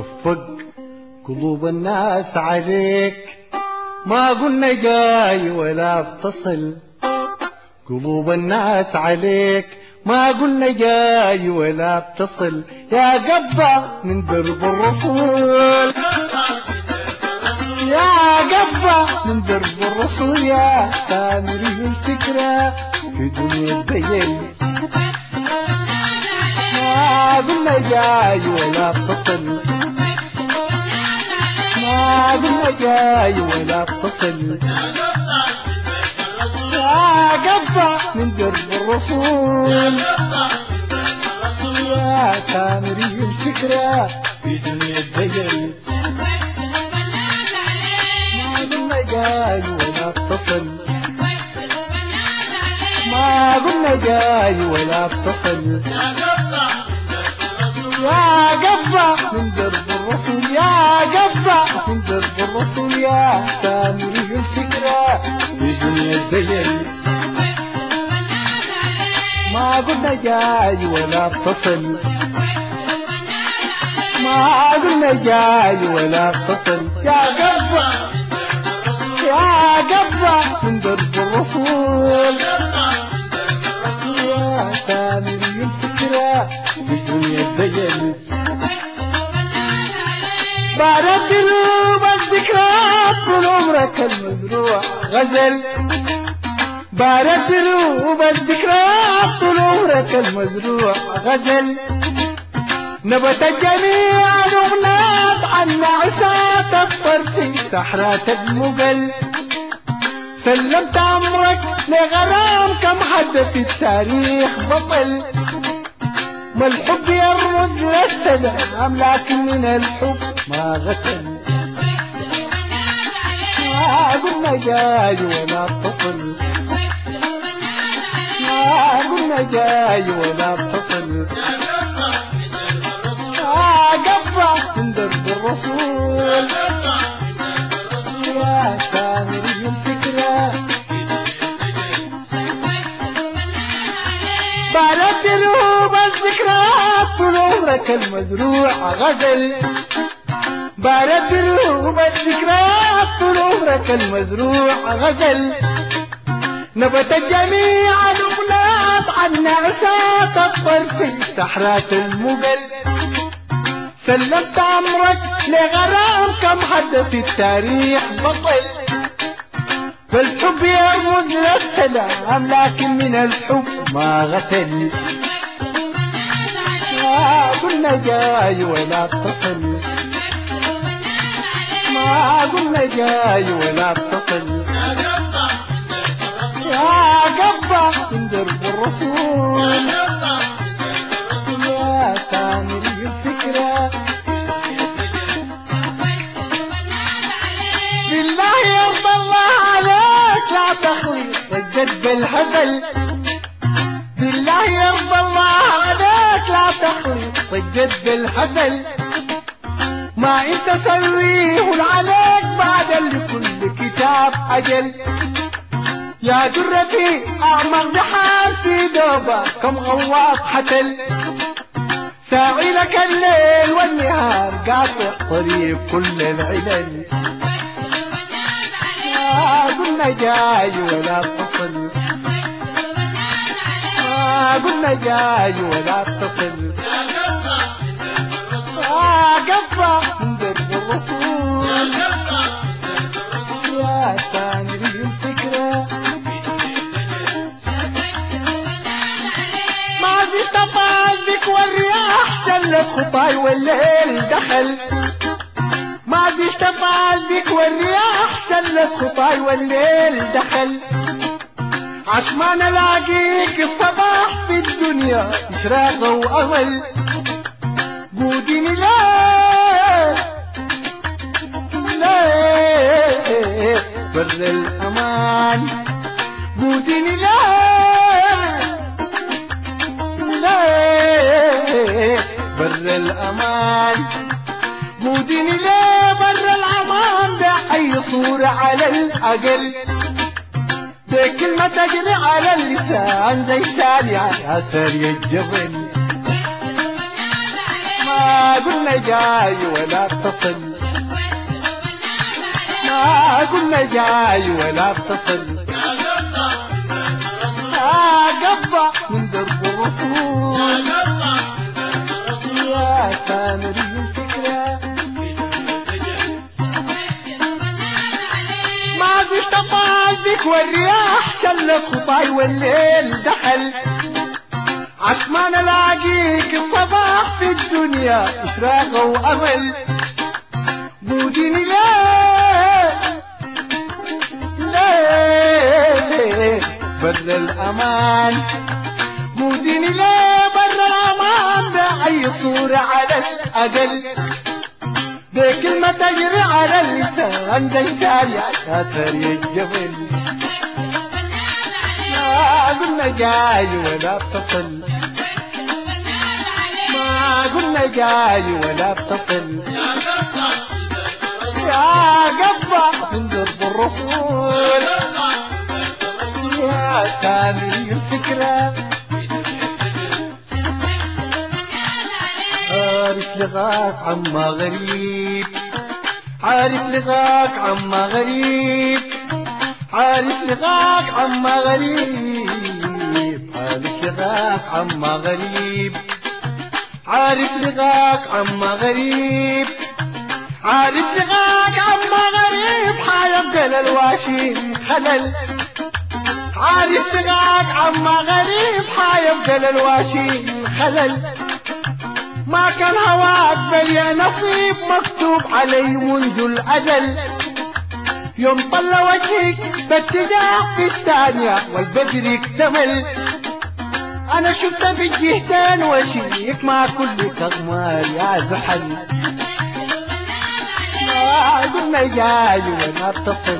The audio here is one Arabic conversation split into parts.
وصفق قلوب الناس عليك. ما قلنا جاي ولا اتصل قلوب الناس عليك. ما قلنا جاي ولا اتصل يا قبة من درب الرسول، يا قبة من درب الرسول، يا سامري الفكرة في دنيا الدجل. ما قلنا جاي ولا اتصل، ما قلنا جاي ولا اتصل يا قبة من درب الرسول، يا سامري الفكرة في دنيا الدجل. ما قلنا جاي ولا اتصل، ما قلنا جاي ولا اتصل يا قبة من درب الرسول، يا قبة من درب الرسول، يا سامري الفكرة في دنيا الدجل. ما قلنا جاي ولا اتصل، ما قلنا جاي ولا اتصل يا قبة، يا قبة من درب الرسول، يا سامري الفكرة في دنيا الدجل. بارد دروب الذكريات طول عمرك المزروع غزل، بارد دروب الذكريات طول عمرك المزروع غزل. نبت الجميع الأغنات عن عسات الطرف في سحرات المقل. سلمت عمرك لغرام كم حد في التاريخ بطل. ما الحب يرمز للسلام لكن من الحب ما غتل. ما قلنا جاي ولا اتصل، ما قلنا جاي ولا اتصل يا قبة من درب الرسول، يا سامري الفكرة. بارد دروب الذكريات طول عمرك المزروع غزل، بارد دروب الذكريات طول عمرك المزروع غزل. نبت الجميع الأغنات عن عسات الطرف في سحرات المقل. سلمت عمرك لغرام كم حد في التاريخ بطل. فالحب يرمز للسلام لكن من الحب ما غتل. ما قلنا جاي ولا اتصل، ما قلنا جاي ولا اتصل يا قبة من درب الرسول، يا سامري الفكرة. بالله يرضى الله عليك لا تخلي ضجت بالهزل، بالله يرضى الله عليك لا تخلي ضجت بالهزل. ما انت سويه عليك بعد لكل كتاب اجل. يا درتي اعمق بحار في دوبة كم غواص حتل. ساعي لك الليل والنهار قاطع طريق كل العلل. ما قلنا جاي ولا اتصل، ما قلنا جاي ولا اتصل يا قبة من درب الرسول، يا سامري الفكرة. ما زلت طالبك والرياح شلت خطاي والليل دخل، ما زلت طالبك والرياح شلت خطاي والليل دخل. عشمان الاقيك الصباح في الدنيا اشراق وامل. قوديني ليه ليه بر الامان، قوديني ليه ليه بر الامان، قوديني ليه بر الامان. بأي صورة على الاقل بكلمة تجري على اللسان زي سالي على سري الجبل. ما قلنا جاي ولا اتصل، ما قلنا جاي ولا اتصل، قطع من درب الرسول يا سامري الفكرة. ما زلت طالبك والرياح شلت خطاي والليل دخل، عشمان الاقيك الصباح في الدنيا اشراق وامل. بوديني ليه ليه بر الامان، بوديني ليه بر الامان، باي صورة على الاقل، بكلمة تجري على اللسان ديسان يا كاسر الجبل. ما قلنا جاي ولا اتصل، ما قلنا جاي ولا اتصل، يا قطع من درب الرسول يا سامري الفكرة. عارف لغاك عما غريب، عارف لغاك عما غريب، عارف لغاك عما غريب، عارف لغاك عما غريب، عارف لغاك عما غريب، عارف لغاك عما غريب، حيبقى للواشين خلل، عارف لغاك عما غريب، حيبقى للواشين خلل. ما كان هواك بلي نصيب مكتوب علي منذ الأجل، يوم طلع وجهك باتجاه في الثانية والبدر اكتمل. أنا شفت بالجهتين وشيك مع كل تغمار يا زحل. ما قلنا جاي ولا اتصل،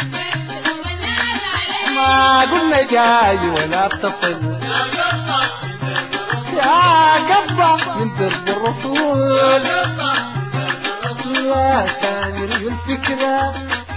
ما قلنا جاي ولا اتصل، يا قطع من درب الرسول يا سامري الفكرة.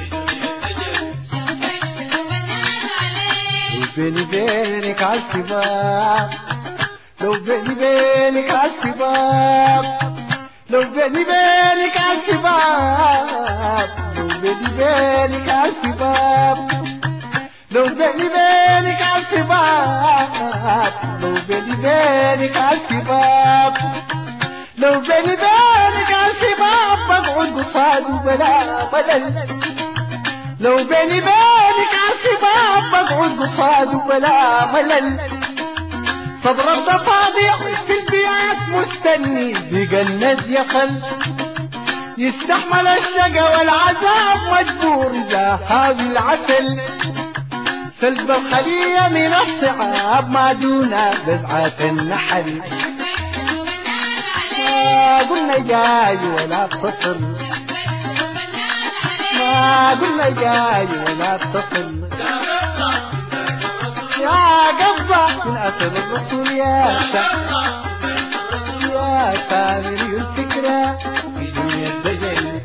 لو بيني بينك عالكباب، لو بيني بينك عالكباب، لو بيني بينك عالكباب، لو بيني بينك عالكباب، لو بيني بينك عالكباب، لو بيني بينك عالكباب، لو بيني بينك عالكباب، بقعد قصاده بلا ملل. لو بيني بينك عالكباب بقعد قصاده بلا ملل. صدر الضفادع في البيات مستني زيق النز يصل، يستحمل الشقا والعذاب مجبور إذا هاوي العسل. سلب الخلية من الصعاب ما دون بزعة النحل. ما قلنا جاي ولا اتصل، ما قلنا جاي ولا اتصل، يا قطع من أسد الرسول يا سامري الفكرة في دنيا الدجل.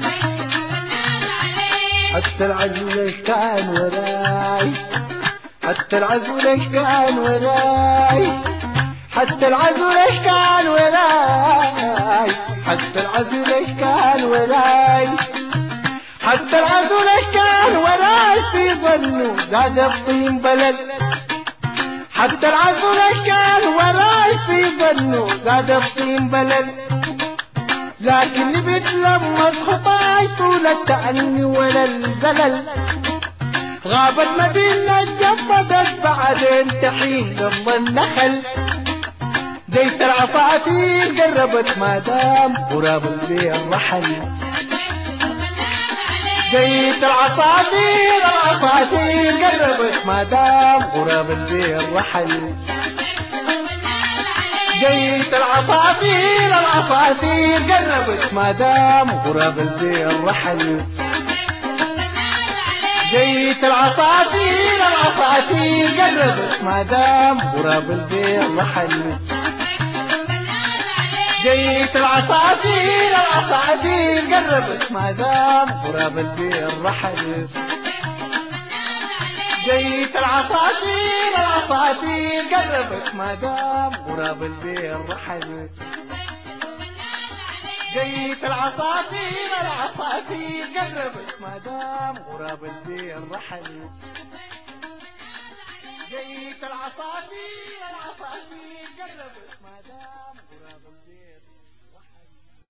حتى العزول كان وراي، حتى العزول كان وراي، حتى العزول كان وراي، حتى العزول كان وراي، حتى العزول كان وراي في ظنه زاد الطين بلد. حتى العزول كان وراي في ظنه زاد الطين بلد، لكني بتلمس خطاي طول التعني ولا الزلل. غابت مدينة جفدت بعدين تحين ضم النخل، زيت العصافير قربت ما دام غراب الليل رحل. زيت العصافير قربت ما دام غراب الليل رحل. جيت العصافير قربت ما دام غراب الليل رحل. جيت العصافير قربت ما دام غراب الليل رحل. جيت العصافير قربت ما دام غراب الليل رحل. جيت العصافير قربت ما دام غراب الليل رحل. جيت العصافير قربت ما دام غراب الدين رحل جيت العصافير قربت ما دام